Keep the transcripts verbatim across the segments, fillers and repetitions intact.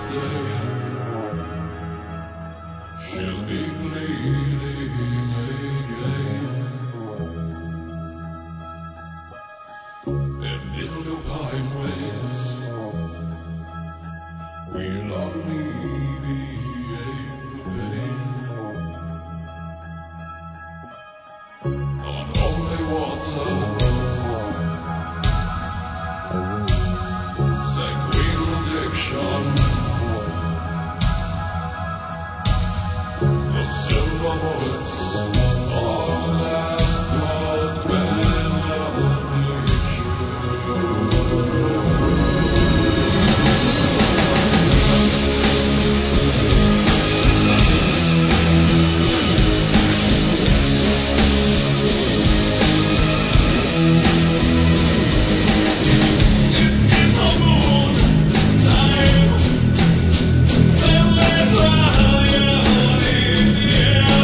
She'll be bleeding again. And in the pine ways we'll alleviate the pain. On holy water sanguine addiction. Silver bullets, all last blood benediction. It is a moon time, when they fly in the air.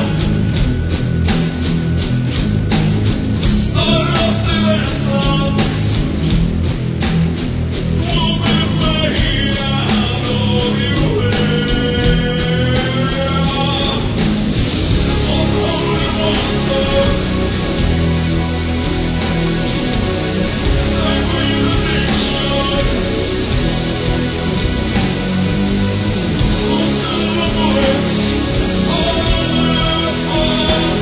The rusty lessons will be made out of your hair. On holy water, sanguine addiction. The silver bullets, all last blood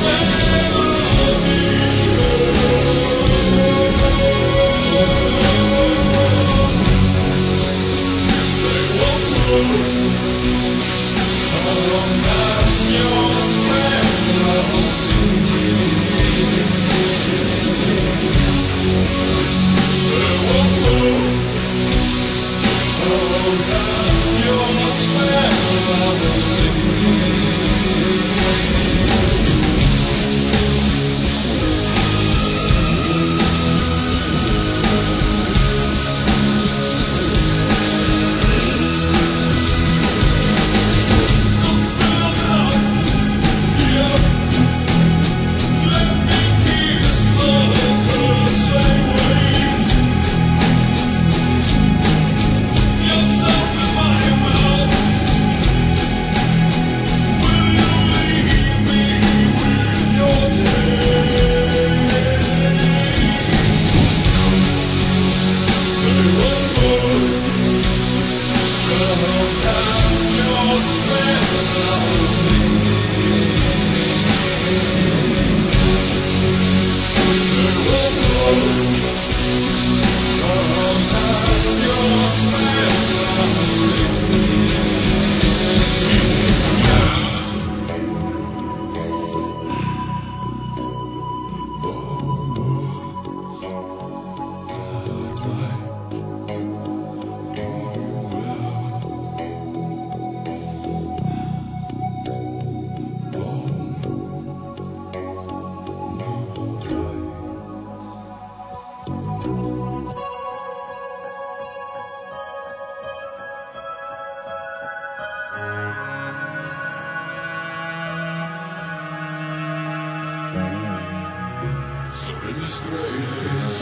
So in this grace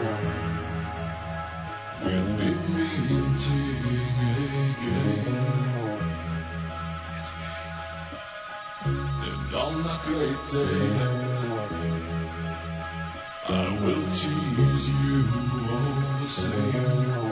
we'll be meeting again. And on that great day I will tease you all the same.